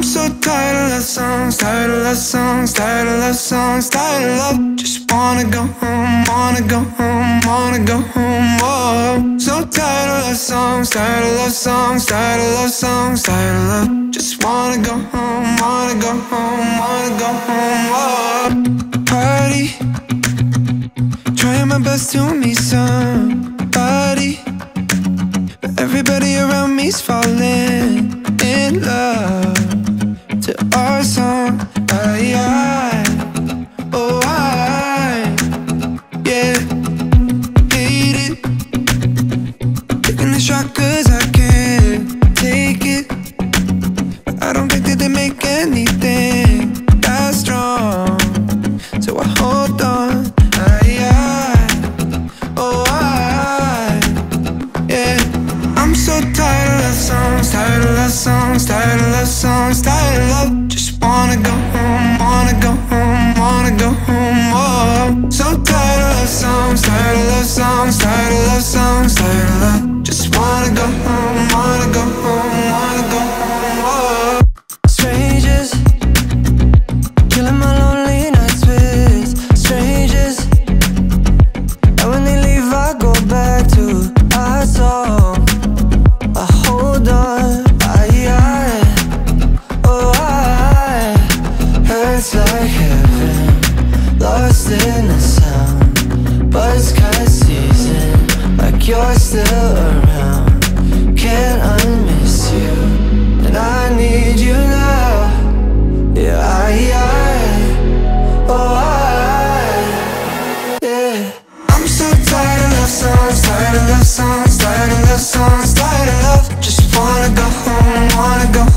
I'm so tired of love songs, tired of love songs, tired of love songs, tired of love. Just wanna go home, wanna go home, wanna go home. Whoa. So tired of love songs, tired of love songs, tired of love songs, tired of love. Just wanna go home, wanna go home, wanna go home. Whoa. Party, trying my best to meet somebody, but everybody around me's falling in love to our song. Yeah, hate it, taking the shot cause I can't take it, but I don't think that they make anything that strong, so I hold on. Yeah, I'm so tired of love songs, tired of love songs, tired of love songs, tired of love. Just wanna go home, wanna go home, wanna go home. Whoa. So tired of love songs, tired of love songs, tired of love songs, tired of love. Just wanna go home, wanna go home, wanna go home. Whoa. Strangers, killing my lonely nights with strangers, and when they leave I go back to our song. I hold on, hurts like heaven, lost in the sound. Buzzcut season, like you're still around. Can't unmiss you, and I need you now. Yeah, yeah. I'm so tired of love songs, tired of love songs, tired of love songs, tired of love. Just wanna go home, wanna go